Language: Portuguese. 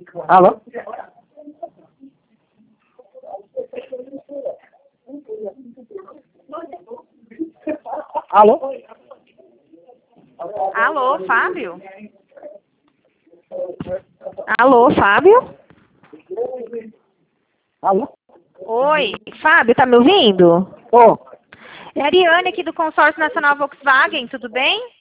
Alô? Alô? Alô, Fábio? Alô, Fábio? Alô? Oi, Fábio, tá me ouvindo? Ô, É a Ariane aqui do Consórcio Nacional Volkswagen, tudo bem?